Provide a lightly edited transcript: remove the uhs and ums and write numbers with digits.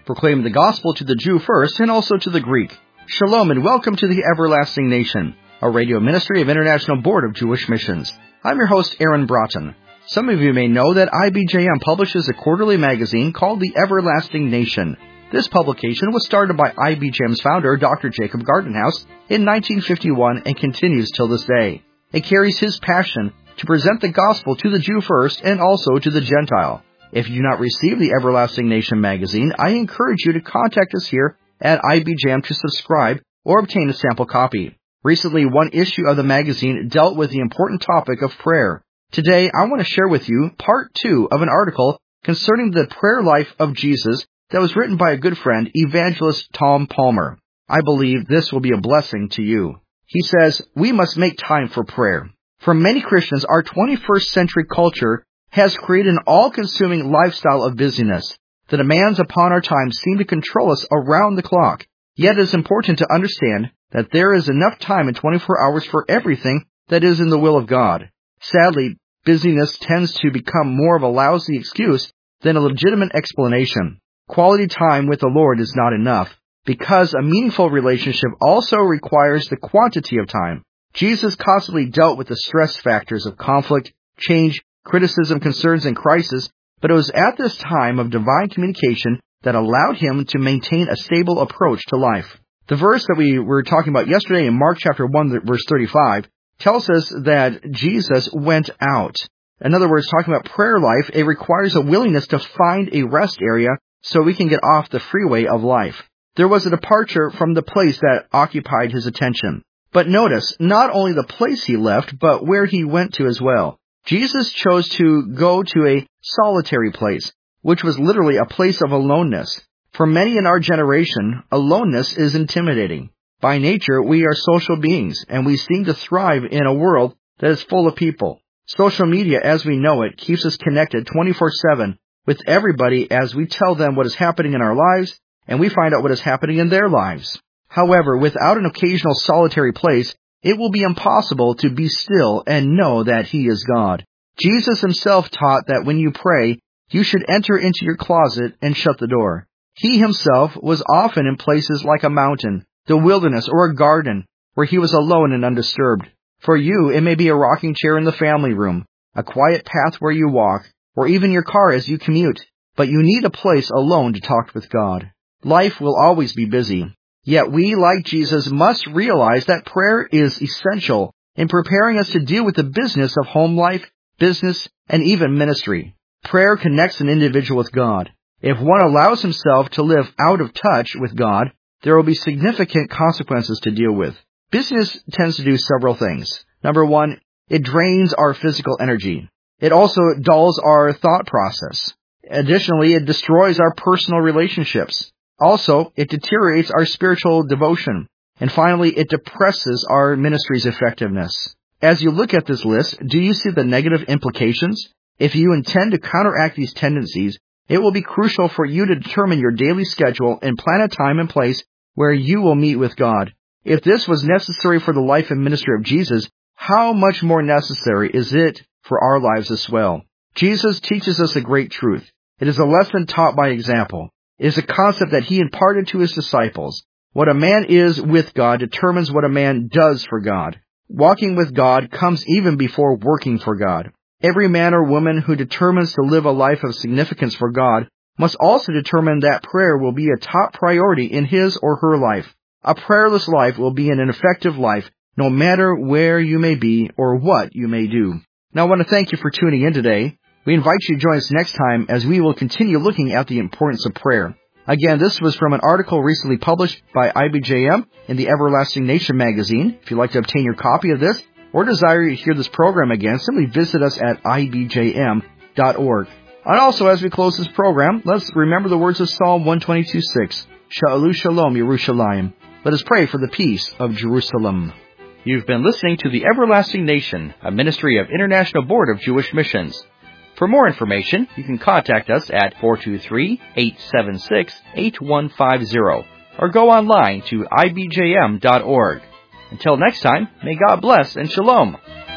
proclaiming the gospel to the Jew first and also to the Greek. Shalom and welcome to the Everlasting Nation, a radio ministry of International Board of Jewish Missions. I'm your host, Aaron Broughton. Some of you may know that IBJM publishes a quarterly magazine called the Everlasting Nation. This publication was started by IBJM's founder, Dr. Jacob Gardenhouse, in 1951 and continues till this day. It carries his passion to present the gospel to the Jew first and also to the Gentile. If you do not receive the Everlasting Nation magazine, I encourage you to contact us here at IBJM to subscribe or obtain a sample copy. Recently, one issue of the magazine dealt with the important topic of prayer. Today, I want to share with you part 2 of an article concerning the prayer life of Jesus that was written by a good friend, evangelist Tom Palmer. I believe this will be a blessing to you. He says, we must make time for prayer. For many Christians, our 21st century culture has created an all-consuming lifestyle of busyness. The demands upon our time seem to control us around the clock. Yet it is important to understand that there is enough time in 24 hours for everything that is in the will of God. Sadly, busyness tends to become more of a lousy excuse than a legitimate explanation. Quality time with the Lord is not enough, because a meaningful relationship also requires the quantity of time. Jesus constantly dealt with the stress factors of conflict, change, criticism, concerns, and crisis, but it was at this time of divine communication that allowed him to maintain a stable approach to life. The verse that we were talking about yesterday in Mark chapter 1, verse 35, tells us that Jesus went out. In other words, talking about prayer life, it requires a willingness to find a rest area so we can get off the freeway of life. There was a departure from the place that occupied his attention. But notice, not only the place he left, but where he went to as well. Jesus chose to go to a solitary place, which was literally a place of aloneness. For many in our generation, aloneness is intimidating. By nature, we are social beings, and we seem to thrive in a world that is full of people. Social media, as we know it, keeps us connected 24/7 with everybody as we tell them what is happening in our lives, and we find out what is happening in their lives. However, without an occasional solitary place, it will be impossible to be still and know that He is God. Jesus Himself taught that when you pray, you should enter into your closet and shut the door. He Himself was often in places like a mountain, the wilderness, or a garden, where He was alone and undisturbed. For you, it may be a rocking chair in the family room, a quiet path where you walk, or even your car as you commute. But you need a place alone to talk with God. Life will always be busy. Yet we, like Jesus, must realize that prayer is essential in preparing us to deal with the business of home life, business, and even ministry. Prayer connects an individual with God. If one allows himself to live out of touch with God, there will be significant consequences to deal with. Business tends to do several things. Number one, it drains our physical energy. It also dulls our thought process. Additionally, it destroys our personal relationships. Also, it deteriorates our spiritual devotion. And finally, it depresses our ministry's effectiveness. As you look at this list, do you see the negative implications? If you intend to counteract these tendencies, it will be crucial for you to determine your daily schedule and plan a time and place where you will meet with God. If this was necessary for the life and ministry of Jesus, how much more necessary is it for our lives as well? Jesus teaches us a great truth. It is a lesson taught by example. It is a concept that He imparted to His disciples. What a man is with God determines what a man does for God. Walking with God comes even before working for God. Every man or woman who determines to live a life of significance for God must also determine that prayer will be a top priority in his or her life. A prayerless life will be an ineffective life, no matter where you may be or what you may do. Now, I want to thank you for tuning in today. We invite you to join us next time as we will continue looking at the importance of prayer. Again, this was from an article recently published by IBJM in the Everlasting Nation magazine. If you'd like to obtain your copy of this or desire to hear this program again, simply visit us at ibjm.org. And also, as we close this program, let's remember the words of Psalm 122:6, Sha'alu Shalom Yerushalayim. Let us pray for the peace of Jerusalem. You've been listening to the Everlasting Nation, a ministry of International Board of Jewish Missions. For more information, you can contact us at 423-876-8150 or go online to ibjm.org. Until next time, may God bless and shalom.